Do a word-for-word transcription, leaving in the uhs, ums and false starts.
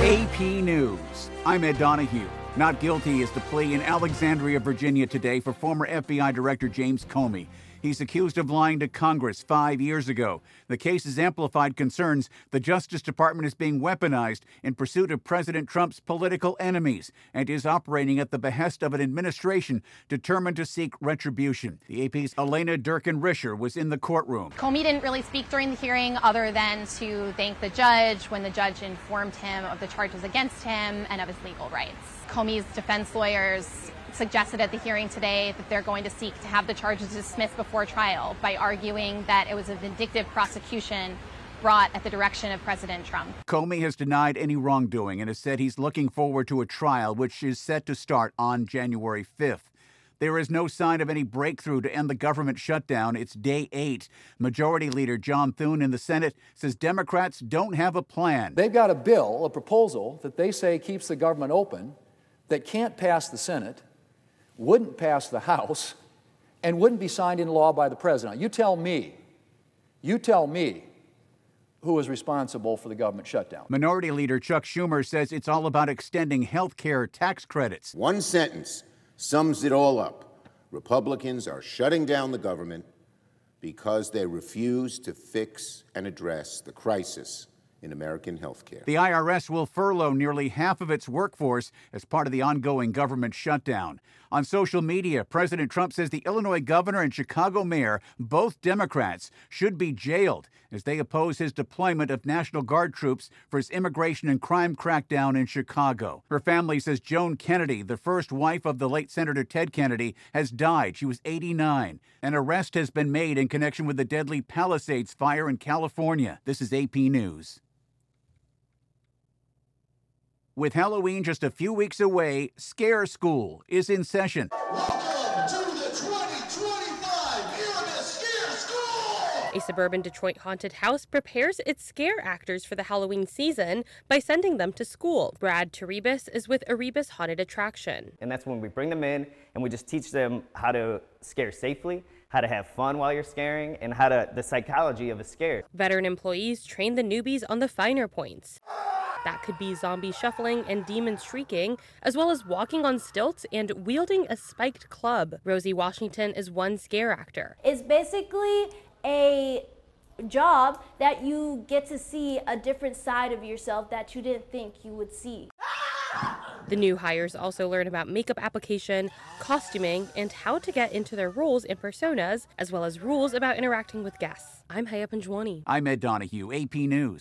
A P News. I'm Ed Donahue. Not guilty is the plea in Alexandria, Virginia today for former F B I Director James Comey. He's accused of lying to Congress five years ago. The case has amplified concerns the Justice Department is being weaponized in pursuit of President Trump's political enemies and is operating at the behest of an administration determined to seek retribution. The A P's Elena Durkin-Risher was in the courtroom. Comey didn't really speak during the hearing other than to thank the judge when the judge informed him of the charges against him and of his legal rights. Comey's defense lawyers suggested at the hearing today that they're going to seek to have the charges dismissed before trial by arguing that it was a vindictive prosecution brought at the direction of President Trump. Comey has denied any wrongdoing and has said he's looking forward to a trial which is set to start on January fifth. There is no sign of any breakthrough to end the government shutdown. It's day eight. Majority Leader John Thune in the Senate says Democrats don't have a plan. They've got a bill, a proposal that they say keeps the government open that can't pass the Senate, wouldn't pass the House, and wouldn't be signed into law by the president. You tell me, you tell me who is responsible for the government shutdown. Minority Leader Chuck Schumer says it's all about extending health care tax credits. One sentence sums it all up. Republicans are shutting down the government because they refuse to fix and address the crisis in American health care. The I R S will furlough nearly half of its workforce as part of the ongoing government shutdown. On social media, President Trump says the Illinois governor and Chicago mayor, both Democrats, should be jailed as they oppose his deployment of National Guard troops for his immigration and crime crackdown in Chicago. Her family says Joan Kennedy, the first wife of the late Senator Ted Kennedy, has died. She was eighty-nine. An arrest has been made in connection with the deadly Palisades fire in California. This is A P News. With Halloween just a few weeks away, Scare School is in session. Welcome to the twenty twenty-five Erebus Scare School! A suburban Detroit haunted house prepares its scare actors for the Halloween season by sending them to school. Brad Terebus is with Erebus Haunted Attraction. And that's when we bring them in and we just teach them how to scare safely, how to have fun while you're scaring, and how to the psychology of a scare. Veteran employees train the newbies on the finer points. That could be zombie shuffling and demons shrieking, as well as walking on stilts and wielding a spiked club. Rosie Washington is one scare actor. It's basically a job that you get to see a different side of yourself that you didn't think you would see. The new hires also learn about makeup application, costuming, and how to get into their roles and personas, as well as rules about interacting with guests. I'm Haya Panjwani. I'm Ed Donahue, A P News.